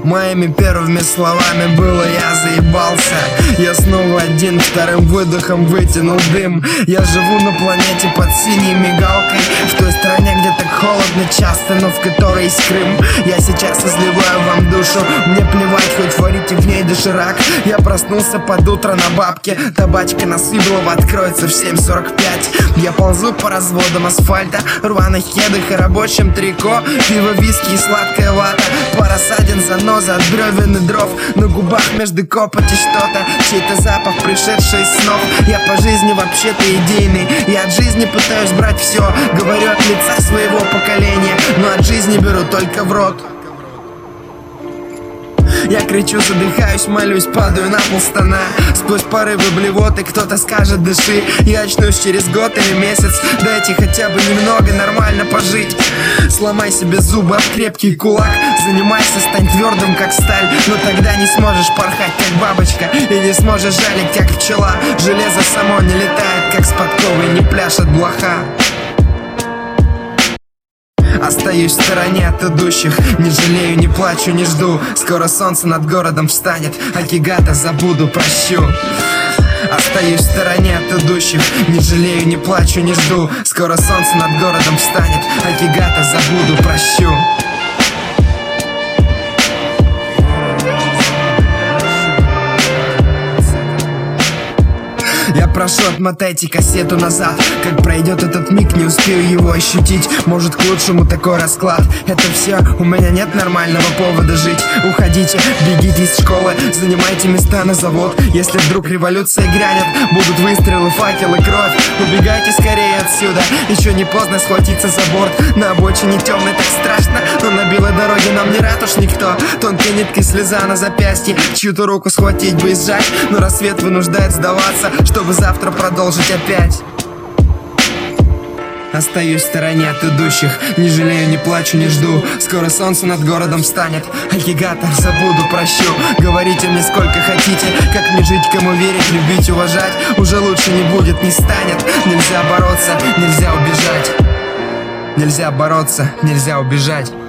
Моими первыми словами было: я заебался. Я снова один, вторым выдохом вытянул дым. Я живу на планете под синей мигалкой, в той стране, где так холодно часто, но в которой есть Крым. Я сейчас изливаю вам душу, мне плевать, хоть варите в ней доширак. Я проснулся под утро на бабке, табачка на Сыблова откроется в 7:45. Я ползу по разводам асфальта, рваных кедах и рабочем трико. Пиво, виски и сладкая вата, пара ссадин, заноза от бревен и дров. На губах между копоти что-то, чей-то запах, пришедший из снов. Я по жизни вообще-то идейный, я от жизни пытаюсь брать все. Говорю от лица своего поколения, но от жизни беру только в рот. Я кричу, задыхаюсь, молюсь, падаю на пол стона. Сквозь порывы блевоты кто-то скажет: дыши. Я очнусь через год или месяц, дайте хотя бы немного нормально пожить. Сломай себе зубы об крепкий кулак, занимайся, стань твердым как сталь. Но тогда не сможешь порхать как бабочка и не сможешь жалить как пчела. Железо само не летает как с подковой, не пляшет блоха. Остаюсь в стороне от идущих, не жалею, не плачу, не жду. Скоро солнце над городом встанет, Акигата забуду, прощу. Остаюсь в стороне от идущих, не жалею, не плачу, не жду. Скоро солнце над городом встанет, Акигата забуду, прощу. Я прошу, отмотайте кассету назад. Как пройдет этот миг, не успею его ощутить. Может, к лучшему такой расклад. Это все, у меня нет нормального повода жить. Уходите, бегите из школы, занимайте места на завод. Если вдруг революция грянет, будут выстрелы, факелы, кровь. Убегайте скорее отсюда, еще не поздно схватиться за борт. На обочине темно, так страшно, но на белой дороге нам не рад уж никто. Тонкой ниткой слеза на запястье, чью-то руку схватить бы и сжать. Но рассвет вынуждает сдаваться, чтобы завтра продолжить опять. Остаюсь в стороне от идущих, не жалею, не плачу, не жду. Скоро солнце над городом встанет, Акигата забуду, прощу. Говорите мне сколько хотите, как мне жить, кому верить, любить, уважать. Уже лучше не будет, не станет. Нельзя бороться, нельзя убежать. Нельзя бороться, нельзя убежать.